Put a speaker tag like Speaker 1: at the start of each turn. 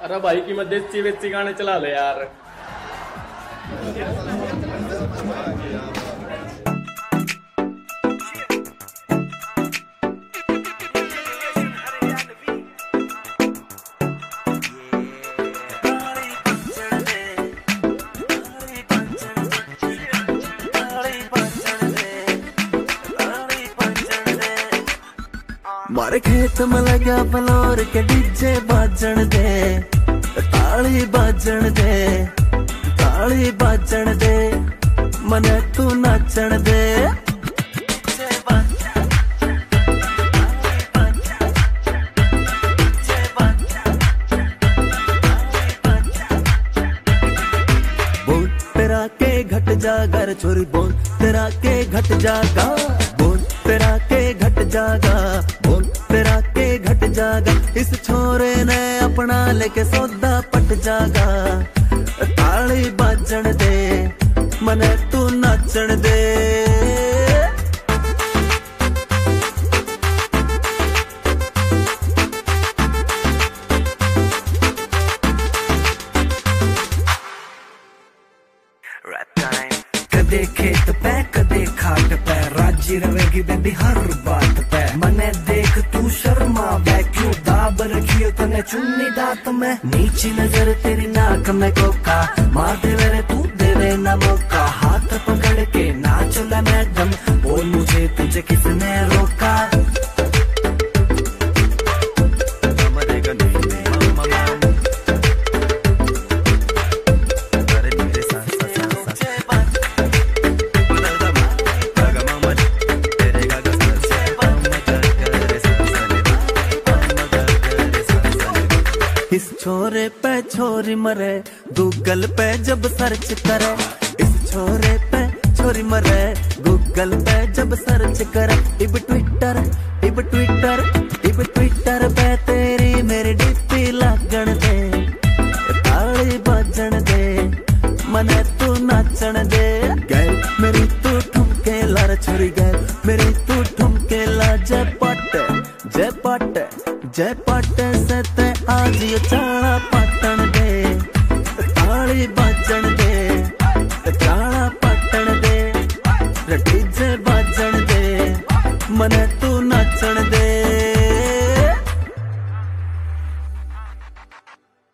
Speaker 1: अरे भाई की मत देसी वेसी गाने चला ले यार।
Speaker 2: मारे खेत में लगा फ्लोर के डीजे बाजन दे, ताली बाजन दे, ताली बाजन दे, मने तू नाचन दे। बोल तेरा के घट जागर छोरी, बोल तेरा के घट जागा, बोल तेरा के घट जागा, बोल तेरा के घट जागा। इस छोरे ने अपना लेके सौदा पट जागा। ताली बाजन दे, मने तू नाचन दे। कदे खेत पे कदे खाट पे, राजी रवेगी बेबी हर बात पे। मने देख तू शर्मा वे, क्यों दाब रखियो तने चुन्नी दात में। नीची नजर तेरी नाक में कोका, मार दे मेरे तू देवे ना मौका। हाथ पकड़ के नाच ले मैडम, बोल मुझे तुझे किसने रोका। इस छोरे पे छोरी मरे, गूगल पे जब सर्च करे। इस छोरे पे छोरी मरे, गूगल पे जब सर्च करे। इब ट्विटर, इब ट्विटर, इब ट्विटर पे तेरी मेरी डीपी लागण दे। ताली बाजन दे, मने तू नाचन दे। गैर मेरी तू ठुमके लार छोरी, गैर मेरी तू ठुमके ला। जय पट, जय पट, जय पट से ते आज ये चाणा।